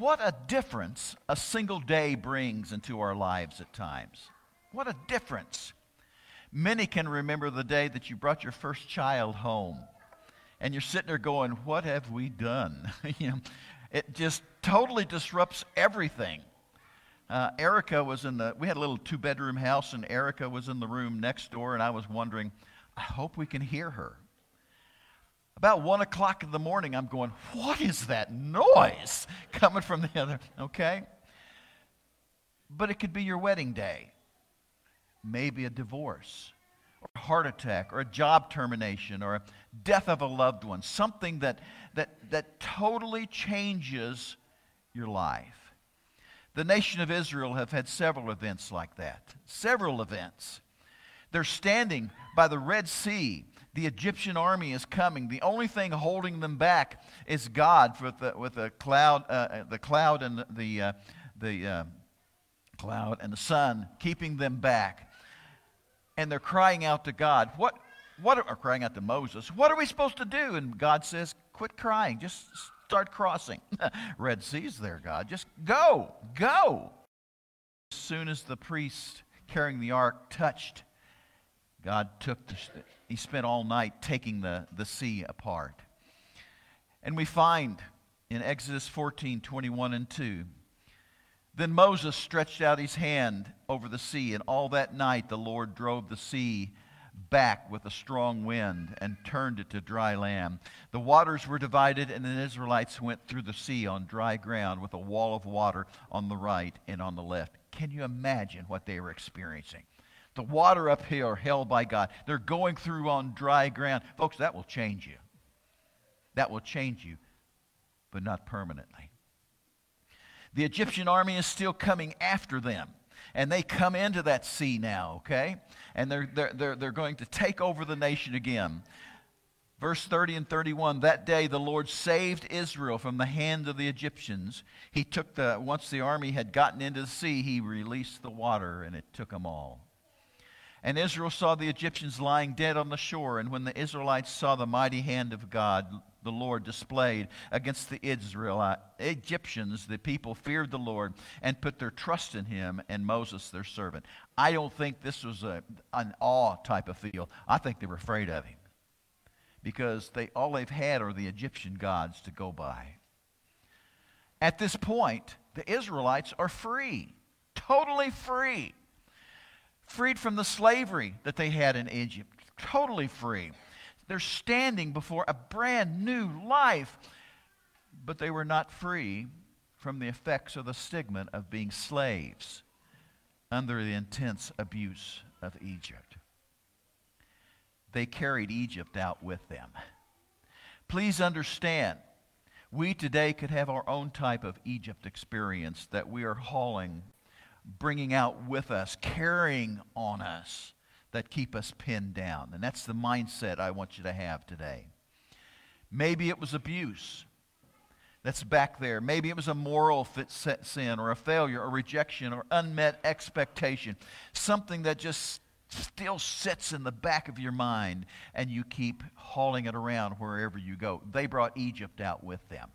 What a difference a single day brings into our lives at times. What a difference. Many can remember the day that you brought your first child home, and you're sitting there going, what have we done? It just totally disrupts everything. Erica was we had a little 2-bedroom house, and Erica was in the room next door, and I was wondering, I hope we can hear her. About 1 o'clock in the morning, I'm going, what is that noise coming from the other? Okay? But it could be your wedding day, maybe a divorce, or a heart attack, or a job termination, or a death of a loved one, something that totally changes your life. The nation of Israel have had several events like that. Several events. They're standing by the Red Sea. The Egyptian army is coming. The only thing holding them back is God with the cloud and the cloud and the sun keeping them back. And they're crying out to God. Crying out to Moses. What are we supposed to do? And God says, quit crying. Just start crossing. Red Sea's there, God. Just go. As soon as the priest carrying the ark touched, God he spent all night taking the sea apart. And we find in Exodus 14:21 and 2, then Moses stretched out his hand over the sea, and all that night the Lord drove the sea back with a strong wind and turned it to dry land. The waters were divided, and the Israelites went through the sea on dry ground with a wall of water on the right and on the left. Can you imagine what they were experiencing? The water up here are held by God. They're going through on dry ground. Folks, that will change you. That will change you, but not permanently. The Egyptian army is still coming after them. And they come into that sea now, okay? And they're going to take over the nation again. Verse 30 and 31, that day the Lord saved Israel from the hand of the Egyptians. Once the army had gotten into the sea, he released the water, and it took them all. And Israel saw the Egyptians lying dead on the shore. And when the Israelites saw the mighty hand of God, the Lord displayed against the Egyptians, the people feared the Lord and put their trust in him and Moses, their servant. I don't think this was an awe type of feel. I think they were afraid of him because all they've had are the Egyptian gods to go by. At this point, the Israelites are free, totally free. Freed from the slavery that they had in Egypt. Totally free. They're standing before a brand new life. But they were not free from the effects or the stigma of being slaves under the intense abuse of Egypt. They carried Egypt out with them. Please understand, we today could have our own type of Egypt experience that we are bringing out with us, carrying on us, that keep us pinned down. And that's the mindset I want you to have today. Maybe it was abuse that's back there. Maybe it was a moral sin or a failure or rejection or unmet expectation. Something that just still sits in the back of your mind and you keep hauling it around wherever you go. They brought Egypt out with them.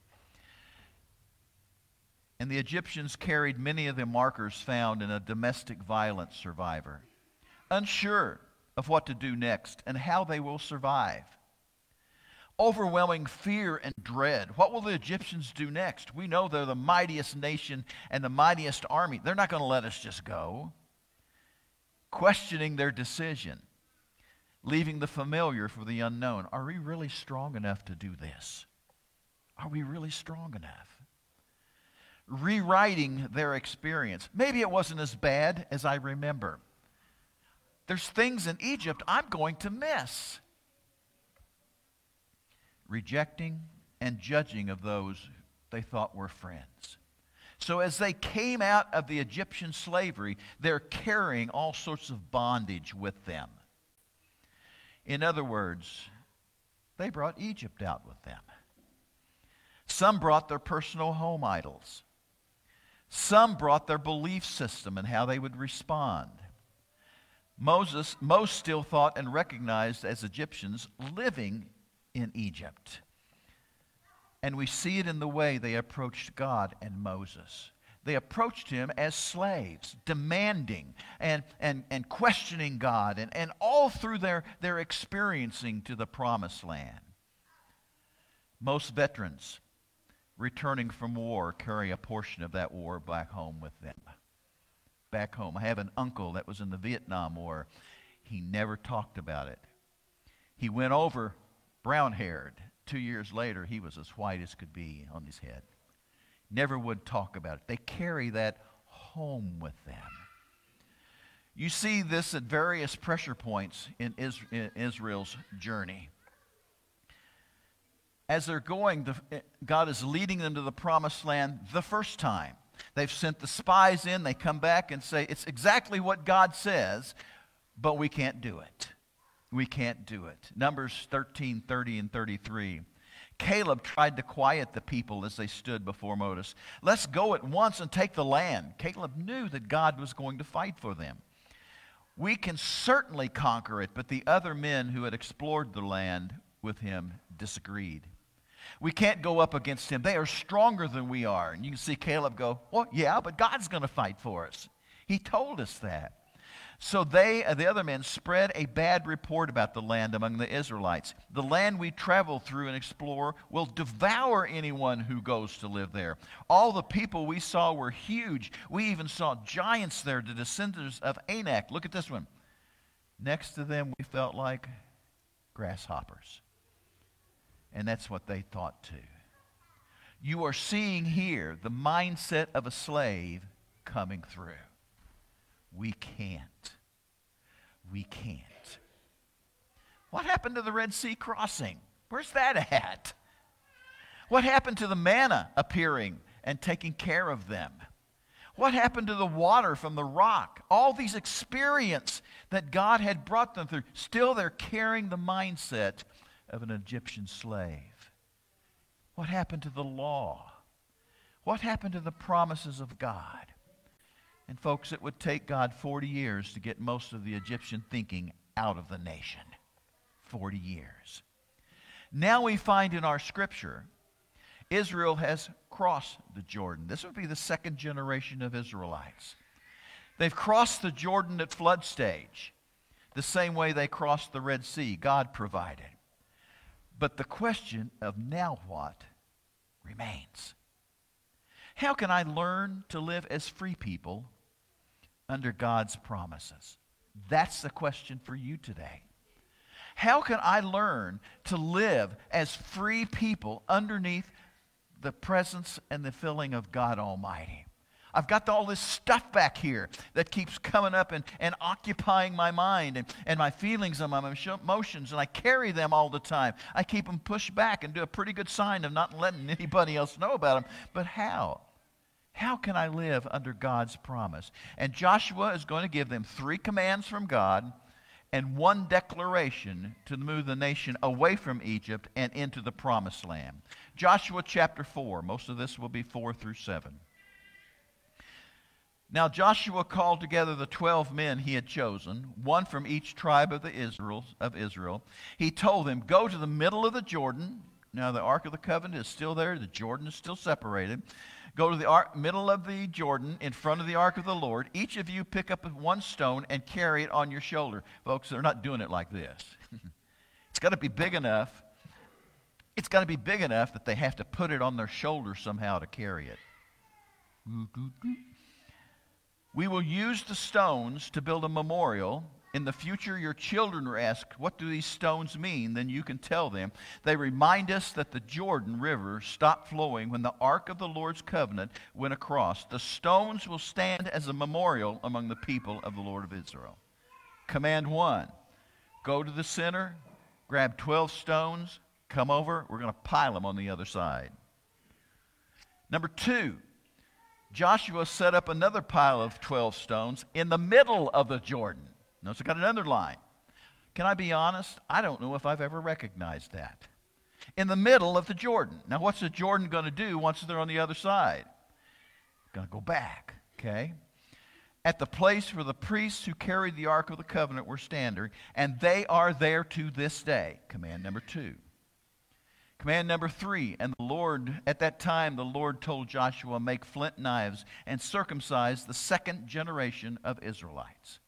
And the Egyptians carried many of the markers found in a domestic violence survivor, unsure of what to do next and how they will survive. Overwhelming fear and dread. What will the Egyptians do next? We know they're the mightiest nation and the mightiest army. They're not going to let us just go. Questioning their decision, leaving the familiar for the unknown. Are we really strong enough to do this? Are we really strong enough? Rewriting their experience. Maybe it wasn't as bad as I remember. There's things in Egypt I'm going to miss. Rejecting and judging of those they thought were friends. So as they came out of the Egyptian slavery, they're carrying all sorts of bondage with them. In other words, they brought Egypt out with them. Some brought their personal home idols. Some brought their belief system and how they would respond. Most still thought and recognized as Egyptians living in Egypt. And we see it in the way they approached God and Moses. They approached him as slaves, demanding and questioning God, and all through their experiencing to the promised land. Most veterans returning from war carry a portion of that war back home with them. Back home. I have an uncle that was in the Vietnam War. He never talked about it. He went over brown-haired. 2 years later, he was as white as could be on his head. Never would talk about it. They carry that home with them. You see this at various pressure points in Israel's journey. As they're going, God is leading them to the promised land the first time. They've sent the spies in. They come back and say, it's exactly what God says, but we can't do it. We can't do it. Numbers 13, 30, and 33. Caleb tried to quiet the people as they stood before Moses. Let's go at once and take the land. Caleb knew that God was going to fight for them. We can certainly conquer it, but the other men who had explored the land with him disagreed. We can't go up against him. They are stronger than we are. And you can see Caleb go, well, yeah, but God's going to fight for us. He told us that. So the other men, spread a bad report about the land among the Israelites. The land we travel through and explore will devour anyone who goes to live there. All the people we saw were huge. We even saw giants there, the descendants of Anak. Look at this one. Next to them, we felt like grasshoppers. And that's what they thought too. You are seeing here the mindset of a slave coming through. We can't. We can't. What happened to the Red Sea crossing? Where's that at? What happened to the manna appearing and taking care of them? What happened to the water from the rock? All these experiences that God had brought them through. Still they're carrying the mindset of an Egyptian slave. What happened to the law? What happened to the promises of God? And folks, it would take God 40 years to get most of the Egyptian thinking out of the nation. 40 years. Now we find in our scripture, Israel has crossed the Jordan. This would be the second generation of Israelites. They've crossed the Jordan at flood stage, the same way they crossed the Red Sea. God provided. But the question of now what remains. How can I learn to live as free people under God's promises? That's the question for you today. How can I learn to live as free people underneath the presence and the filling of God Almighty? I've got all this stuff back here that keeps coming up and occupying my mind and my feelings and my emotions, and I carry them all the time. I keep them pushed back and do a pretty good sign of not letting anybody else know about them. But how? How can I live under God's promise? And Joshua is going to give them 3 commands from God and 1 declaration to move the nation away from Egypt and into the promised land. Joshua chapter 4. Most of this will be 4 through 7. Now Joshua called together the 12 men he had chosen, one from each tribe of Israel. He told them, go to the middle of the Jordan. Now the Ark of the Covenant is still there. The Jordan is still separated. Go to the middle of the Jordan in front of the Ark of the Lord. Each of you pick up 1 stone and carry it on your shoulder. Folks, they're not doing it like this. It's got to be big enough. It's got to be big enough that they have to put it on their shoulder somehow to carry it. We will use the stones to build a memorial. In the future, your children are asked, what do these stones mean? Then you can tell them. They remind us that the Jordan River stopped flowing when the Ark of the Lord's covenant went across. The stones will stand as a memorial among the people of the Lord of Israel. Command 1, go to the center, grab 12 stones, come over. We're going to pile them on the other side. Number 2, Joshua set up another pile of 12 stones in the middle of the Jordan. Notice I got another line. Can I be honest? I don't know if I've ever recognized that. In the middle of the Jordan. Now what's the Jordan going to do once they're on the other side? Going to go back, okay? At the place where the priests who carried the Ark of the Covenant were standing, and they are there to this day. Command number 2. Command number 3, and the Lord, at that time, the Lord told Joshua, make flint knives and circumcise the second generation of Israelites.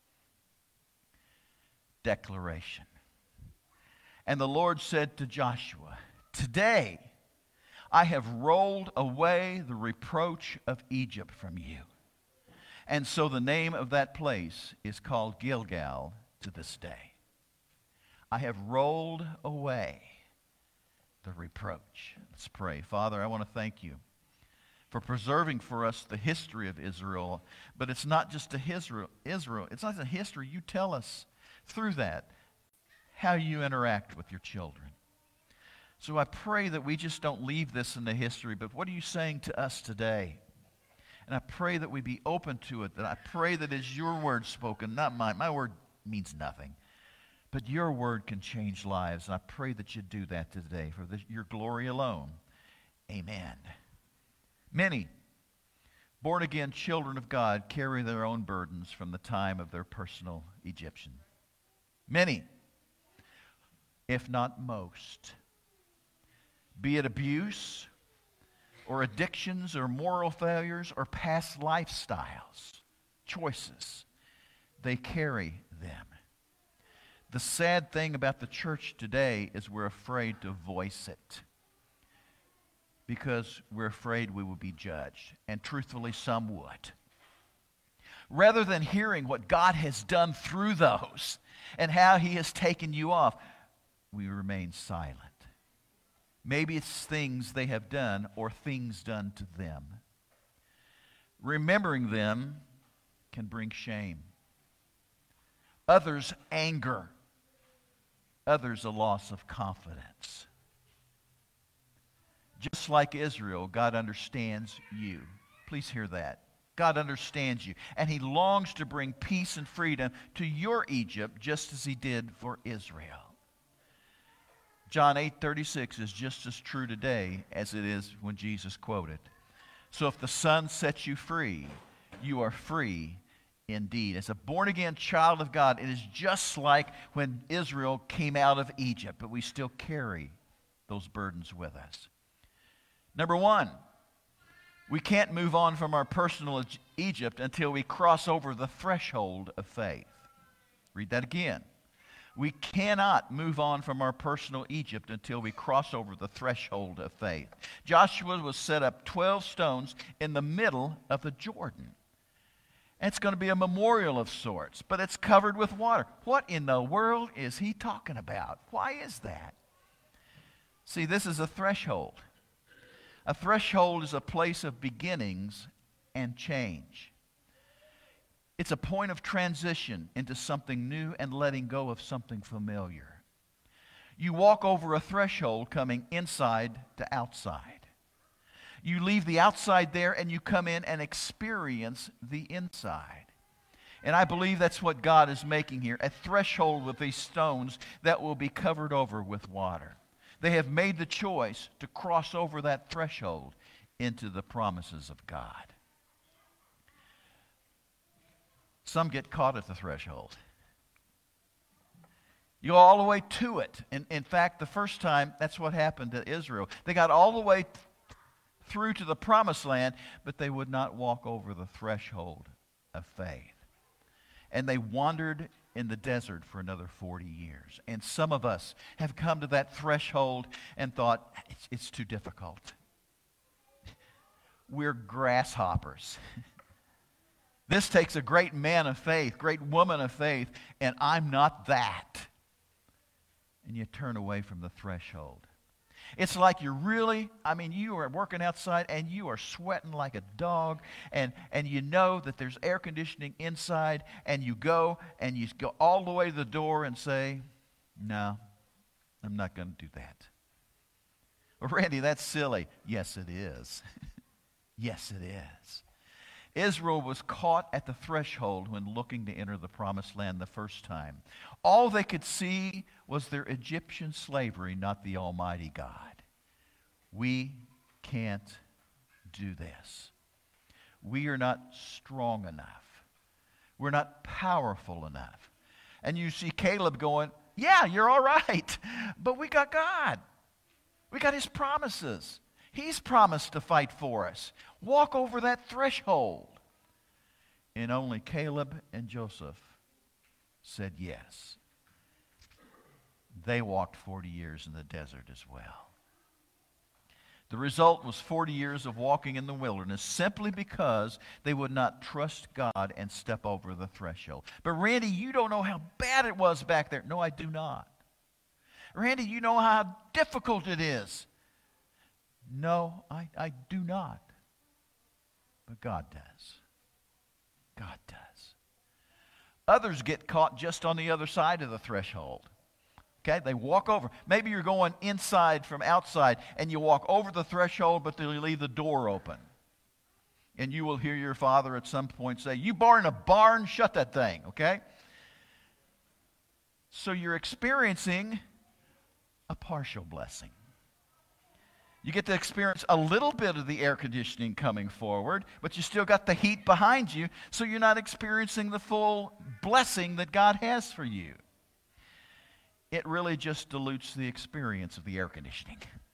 Declaration. And the Lord said to Joshua, today I have rolled away the reproach of Egypt from you. And so the name of that place is called Gilgal to this day. I have rolled away the reproach. Let's pray. Father, I want to thank you for preserving for us the history of Israel. But it's not just a Israel. It's not a history. You tell us through that how you interact with your children. So I pray that we just don't leave this in the history, but what are you saying to us today? And I pray that we be open to it, that I pray that it's your word spoken, not mine. My word means nothing. But your word can change lives, and I pray that you do that today for your glory alone. Amen. Many born-again children of God carry their own burdens from the time of their personal Egyptian. Many, if not most, be it abuse or addictions or moral failures or past lifestyles, choices, they carry them. The sad thing about the church today is we're afraid to voice it because we're afraid we will be judged. And truthfully, some would. Rather than hearing what God has done through those and how he has taken you off, we remain silent. Maybe it's things they have done or things done to them. Remembering them can bring shame. Others, anger. Others, a loss of confidence. Just like Israel, God understands you. Please hear that. God understands you. And he longs to bring peace and freedom to your Egypt just as he did for Israel. John 8:36 is just as true today as it is when Jesus quoted. So if the Son sets you free, you are free indeed. As a born-again child of God, it is just like when Israel came out of Egypt, but we still carry those burdens with us. Number 1, we can't move on from our personal Egypt until we cross over the threshold of faith. Read that again. We cannot move on from our personal Egypt until we cross over the threshold of faith. Joshua was set up 12 stones in the middle of the Jordan. And it's going to be a memorial of sorts, but it's covered with water. What in the world is he talking about? Why is that? See, this is a threshold. A threshold is a place of beginnings and change. It's a point of transition into something new and letting go of something familiar. You walk over a threshold coming inside to outside. You leave the outside there and you come in and experience the inside. And I believe that's what God is making here, a threshold with these stones that will be covered over with water. They have made the choice to cross over that threshold into the promises of God. Some get caught at the threshold. You go all the way to it. In fact, the first time, that's what happened to Israel. They got all the way through to the promised land, but they would not walk over the threshold of faith. And they wandered in the desert for another 40 years. And some of us have come to that threshold and thought, it's too difficult. We're grasshoppers. This takes a great man of faith, great woman of faith, and I'm not that. And you turn away from the threshold. It's like you are working outside and you are sweating like a dog, and you know that there's air conditioning inside, and you go all the way to the door and say, no, I'm not going to do that. Well, Randy, that's silly. Yes, it is. Yes, it is. Israel was caught at the threshold when looking to enter the promised land the first time. All they could see was their Egyptian slavery, not the Almighty God. We can't do this. We are not strong enough. We're not powerful enough. And you see Caleb going, yeah, you're all right, but we got God. We got His promises. He's promised to fight for us. Walk over that threshold. And only Caleb and Joseph said yes. They walked 40 years in the desert as well. The result was 40 years of walking in the wilderness simply because they would not trust God and step over the threshold. But Randy, you don't know how bad it was back there. No, I do not. Randy, you know how difficult it is. No, I do not. But God does. God does. Others get caught just on the other side of the threshold. Okay, they walk over. Maybe you're going inside from outside, and you walk over the threshold, but you leave the door open. And you will hear your father at some point say, "You born in a barn, shut that thing," okay? So you're experiencing a partial blessing. You get to experience a little bit of the air conditioning coming forward, but you still got the heat behind you, so you're not experiencing the full blessing that God has for you. It really just dilutes the experience of the air conditioning.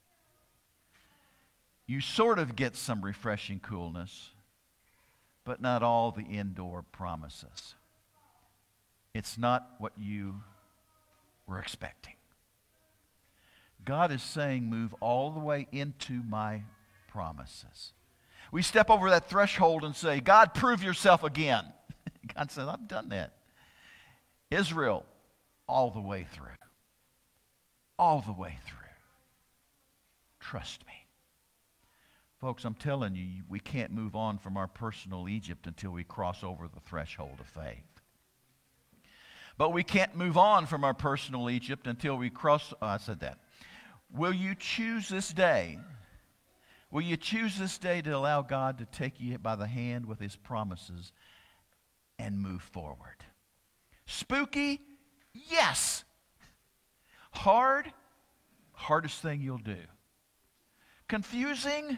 You sort of get some refreshing coolness, but not all the indoor promises. It's not what you were expecting. God is saying, move all the way into my promises. We step over that threshold and say, God, prove yourself again. God says, I've done that. Israel, all the way through. All the way through. Trust me. Folks, I'm telling you, we can't move on from our personal Egypt until we cross over the threshold of faith. But we can't move on from our personal Egypt until we cross, I said that. Will you choose this day? Will you choose this day to allow God to take you by the hand with His promises and move forward? Spooky? Yes. Hard? Hardest thing you'll do. Confusing?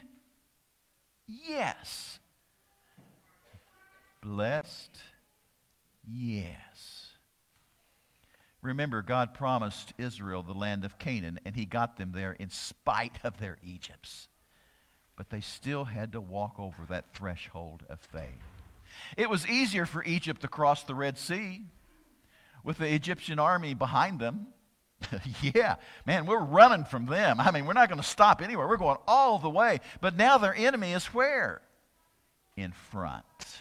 Yes. Blessed? Yes. Remember, God promised Israel the land of Canaan, and He got them there in spite of their Egypts. But they still had to walk over that threshold of faith. It was easier for Egypt to cross the Red Sea with the Egyptian army behind them. Yeah, man, we're running from them. I mean, we're not going to stop anywhere. We're going all the way. But now their enemy is where? In front.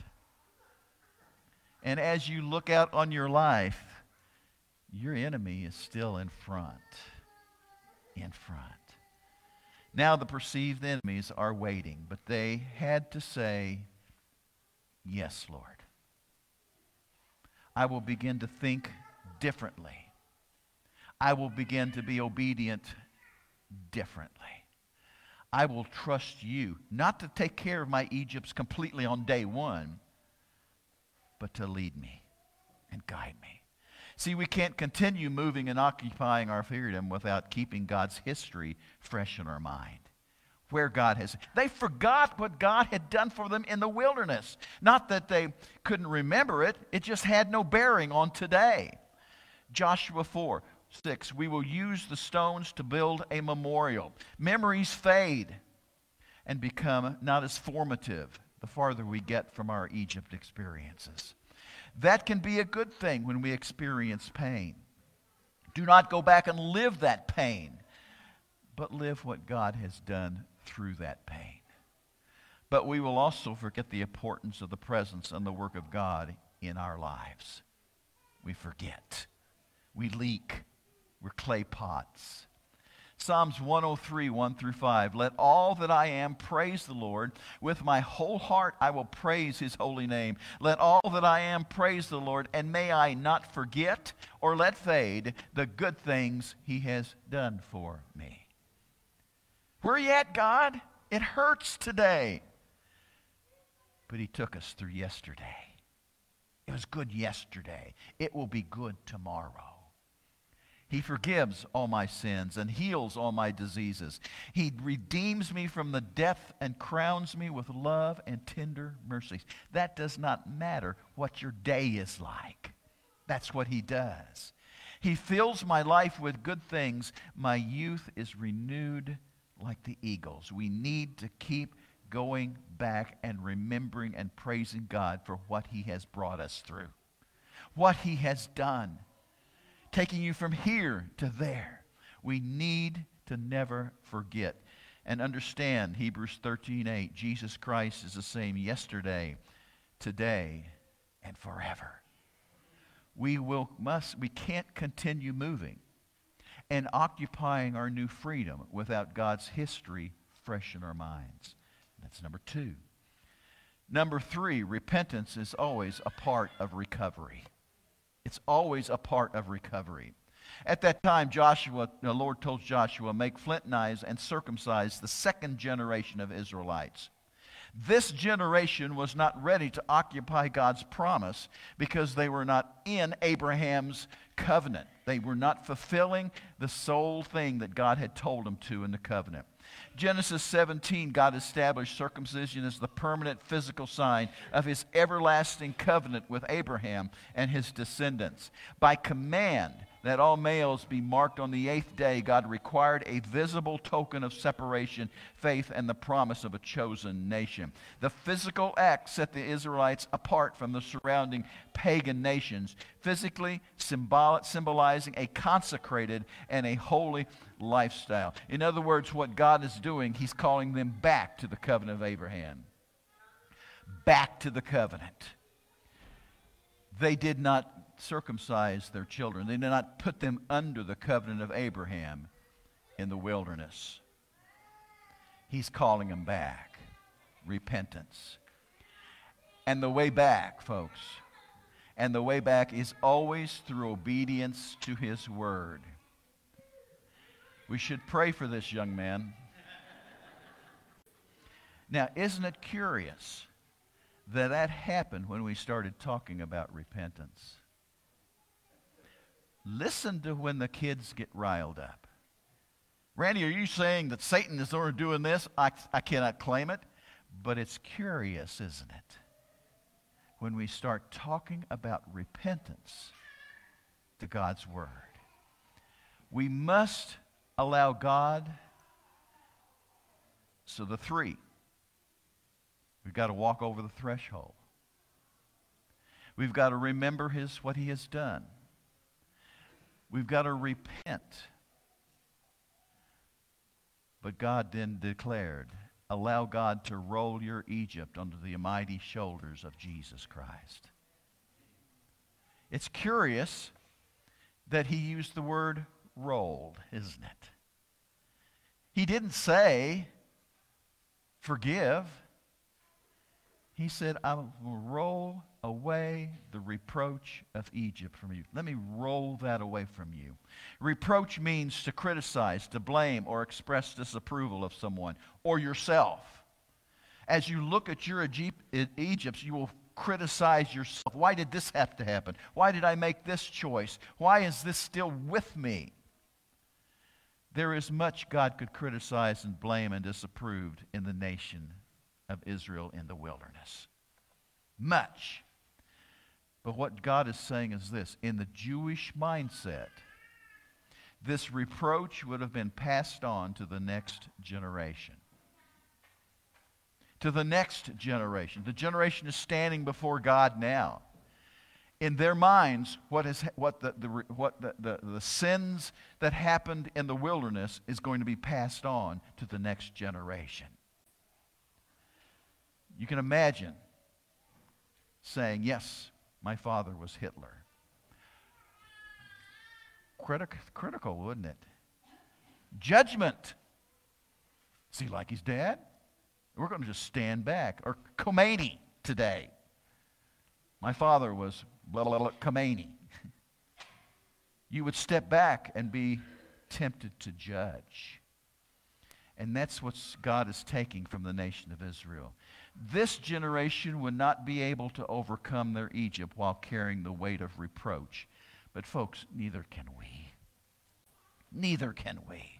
And as you look out on your life, your enemy is still in front. In front. Now the perceived enemies are waiting, but they had to say, yes, Lord. I will begin to think differently. I will begin to be obedient differently. I will trust you, not to take care of my Egypts completely on day one, but to lead me and guide me. See, we can't continue moving and occupying our freedom without keeping God's history fresh in our mind. Where God has... They forgot what God had done for them in the wilderness. Not that they couldn't remember it. It just had no bearing on today. Joshua 4:6, we will use the stones to build a memorial. Memories fade and become not as formative the farther we get from our Egypt experiences. That can be a good thing when we experience pain. Do not go back and live that pain, but live what God has done through that pain. But we will also forget the importance of the presence and the work of God in our lives. We forget. We leak. We're clay pots. Psalms 103, 1-5. Let all that I am praise the Lord. With my whole heart I will praise His holy name. Let all that I am praise the Lord, and may I not forget or let fade the good things He has done for me. Where are you at, God? It hurts today. But He took us through yesterday. It was good yesterday. It will be good tomorrow. He forgives all my sins and heals all my diseases. He redeems me from the death and crowns me with love and tender mercies. That does not matter what your day is like. That's what He does. He fills my life with good things. My youth is renewed like the eagles. We need to keep going back and remembering and praising God for what He has brought us through, what He has done, taking you from here to there. We need to never forget and understand Hebrews 13:8. Jesus Christ is the same yesterday, today, and forever. We can't continue moving and occupying our new freedom without God's history fresh in our minds. That's number 2. Number 3, repentance is always a part of recovery. It's always a part of recovery. At that time, the Lord told Joshua, make flint knives and circumcise the second generation of Israelites. This generation was not ready to occupy God's promise because they were not in Abraham's covenant. They were not fulfilling the sole thing that God had told them to in the covenant. Genesis 17, God established circumcision as the permanent physical sign of His everlasting covenant with Abraham and his descendants. By command that all males be marked on the 8th day, God required a visible token of separation, faith, and the promise of a chosen nation. The physical act set the Israelites apart from the surrounding pagan nations, physically symbolizing a consecrated and a holy lifestyle. In other words, what God is doing, He's calling them back to the covenant of Abraham. Back to the covenant. They did not circumcise their children. They did not put them under the covenant of Abraham in the wilderness. He's calling them back. Repentance. And the way back, folks, and the way back is always through obedience to His word. We should pray for this young man. Now, isn't it curious that happened when we started talking about repentance? Listen to when the kids get riled up. Randy, are you saying that Satan is only doing this? I cannot claim it, but it's curious, isn't it? When we start talking about repentance to God's word. We must allow God. So the 3. We've got to walk over the threshold. We've got to remember what He has done. We've got to repent. But God then declared, allow God to roll your Egypt onto the mighty shoulders of Jesus Christ. It's curious that He used the word rolled, isn't it? He didn't say forgive. He said, I will roll away the reproach of Egypt from you. Let me roll that away from you. Reproach means to criticize, to blame, or express disapproval of someone or yourself. As you look at your Egypt, you will criticize yourself. Why did this have to happen? Why did I make this choice? Why is this still with me? There is much God could criticize and blame and disapprove in the nation of Israel in the wilderness. Much. But what God is saying is this: in the Jewish mindset, this reproach would have been passed on to the next generation. To the next generation. The generation is standing before God now. In their minds, the sins that happened in the wilderness is going to be passed on to the next generation. You can imagine saying, yes, my father was Hitler. Critical, wouldn't it? Judgment. Is he like his dad? We're going to just stand back. Or Khomeini today. My father was blah, blah, blah, Khomeini. You would step back and be tempted to judge. And that's what God is taking from the nation of Israel. This generation would not be able to overcome their Egypt while carrying the weight of reproach. But folks, neither can we. Neither can we.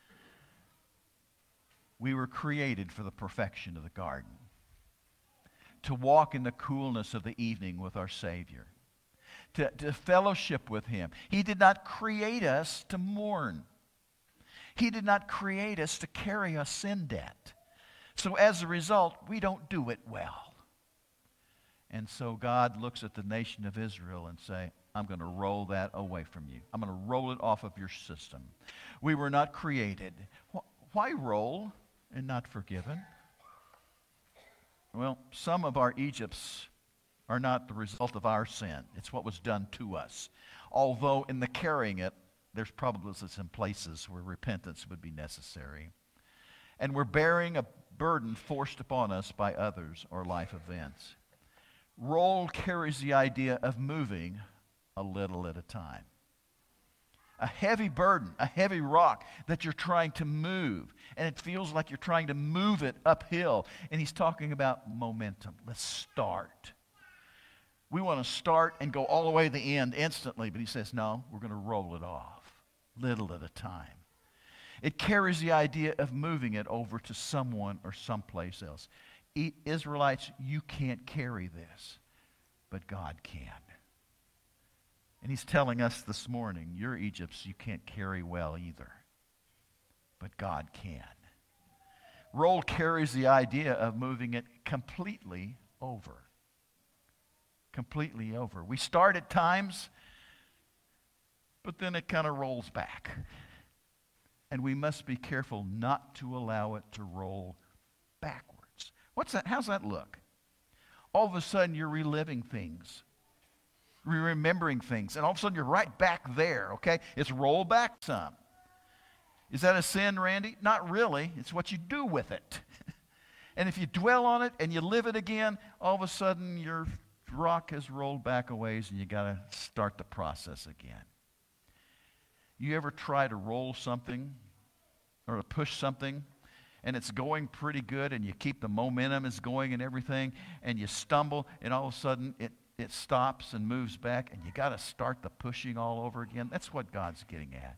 We were created for the perfection of the garden. To walk in the coolness of the evening with our Savior. To fellowship with Him. He did not create us to mourn. He did not create us to carry a sin debt. So as a result, we don't do it well. And so God looks at the nation of Israel and say, I'm going to roll that away from you. I'm going to roll it off of your system. We were not created. Why roll and not forgiven? Well, some of our Egypts are not the result of our sin. It's what was done to us. Although in the carrying it, there's probably some places where repentance would be necessary. And we're bearing a burden forced upon us by others or life events. Roll carries the idea of moving a little at a time. A heavy burden, a heavy rock that you're trying to move. And it feels like you're trying to move it uphill. And he's talking about momentum. Let's start. We want to start and go all the way to the end instantly. But he says, no, we're going to roll it off, little at a time. It carries the idea of moving it over to someone or someplace else. Israelites, you can't carry this, but God can. And he's telling us this morning, your Egypts you can't carry well either, but God can. Roll carries the idea of moving it completely over. Completely over. We start at times, but then it kind of rolls back. And we must be careful not to allow it to roll backwards. What's that? How's that look? All of a sudden you're reliving things. Remembering things, and all of a sudden you're right back there, okay? It's roll back some. Is that a sin, Randy? Not really. It's what you do with it. And if you dwell on it and you live it again, all of a sudden your rock has rolled back a ways and you got to start the process again. You ever try to roll something or to push something and it's going pretty good and you keep the momentum is going and everything and you stumble and all of a sudden it stops and moves back, and you got to start the pushing all over again? That's what God's getting at.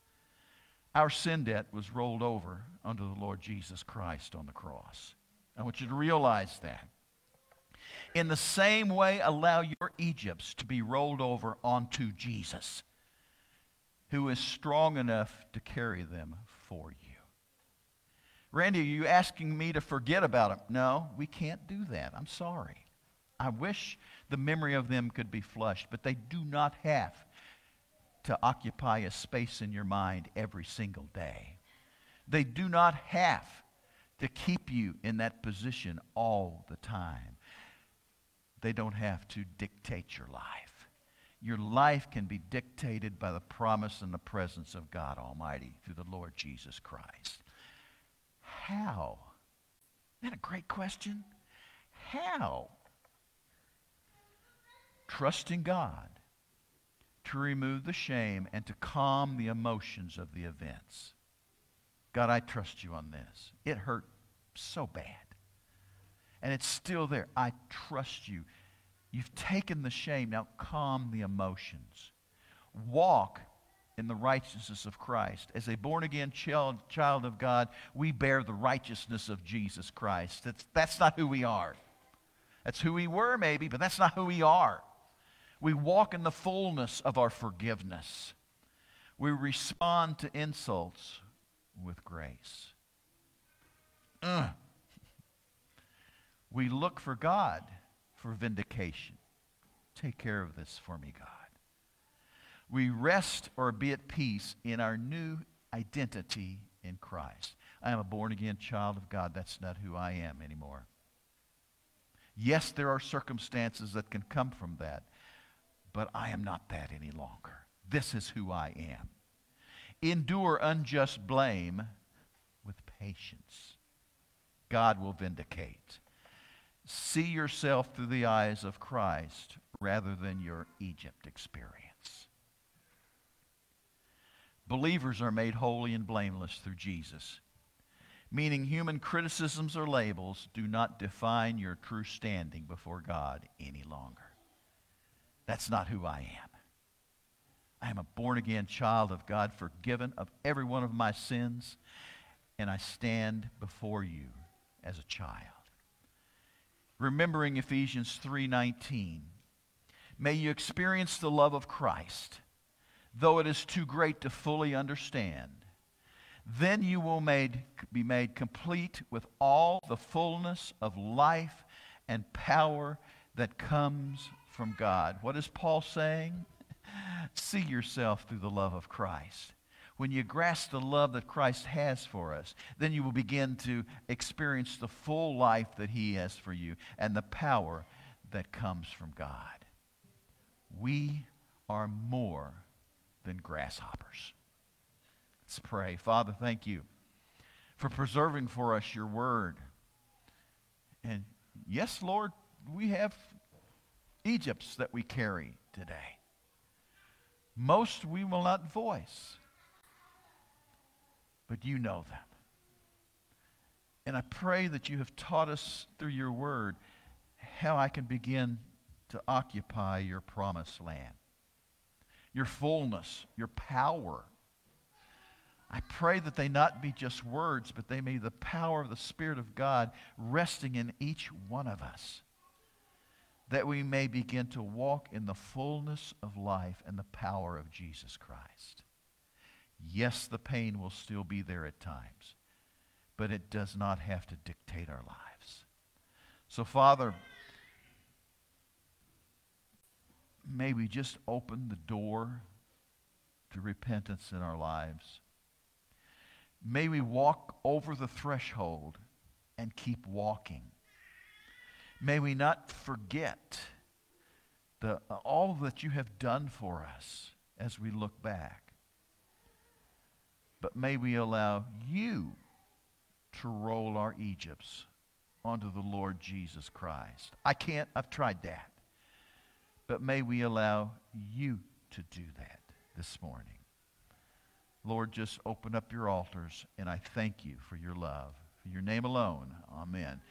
Our sin debt was rolled over under the Lord Jesus Christ on the cross. I want you to realize that. In the same way, allow your Egypts to be rolled over onto Jesus, who is strong enough to carry them for you. Randy, are you asking me to forget about them? No, we can't do that. I'm sorry. I wish the memory of them could be flushed, but they do not have to occupy a space in your mind every single day. They do not have to keep you in that position all the time. They don't have to dictate your life. Your life can be dictated by the promise and the presence of God Almighty through the Lord Jesus Christ. How? Isn't that a great question? How? Trusting God to remove the shame and to calm the emotions of the events. God, I trust you on this. It hurt so bad. And it's still there. I trust you. You've taken the shame. Now calm the emotions. Walk in the righteousness of Christ. As a born-again child of God, we bear the righteousness of Jesus Christ. That's not who we are. That's who we were maybe, but that's not who we are. We walk in the fullness of our forgiveness. We respond to insults with grace. We look for God for vindication. Take care of this for me, God. We rest or be at peace in our new identity in Christ. I am a born-again child of God. That's not who I am anymore. Yes, there are circumstances that can come from that. But I am not that any longer. This is who I am. Endure unjust blame with patience. God will vindicate. See yourself through the eyes of Christ rather than your Egypt experience. Believers are made holy and blameless through Jesus, meaning human criticisms or labels do not define your true standing before God any longer. That's not who I am. I am a born-again child of God, forgiven of every one of my sins, and I stand before you as a child. Remembering Ephesians 3:19, may you experience the love of Christ, though it is too great to fully understand. Then you will be made complete with all the fullness of life and power that comes from God. What is Paul saying? See yourself through the love of Christ. When you grasp the love that Christ has for us, then you will begin to experience the full life that he has for you and the power that comes from God. We are more than grasshoppers. Let's pray. Father, thank you for preserving for us your word. And yes, Lord, we have Egypts that we carry today. Most we will not voice, but you know them. And I pray that you have taught us through your word how I can begin to occupy your promised land, your fullness, your power. I pray that they not be just words, but they may be the power of the Spirit of God resting in each one of us, that we may begin to walk in the fullness of life and the power of Jesus Christ. Yes, the pain will still be there at times, but it does not have to dictate our lives. So, Father, may we just open the door to repentance in our lives. May we walk over the threshold and keep walking. May we not forget all that you have done for us as we look back. But may we allow you to roll our Egypts onto the Lord Jesus Christ. I've tried that. But may we allow you to do that this morning. Lord, just open up your altars, and I thank you for your love. For your name alone, amen.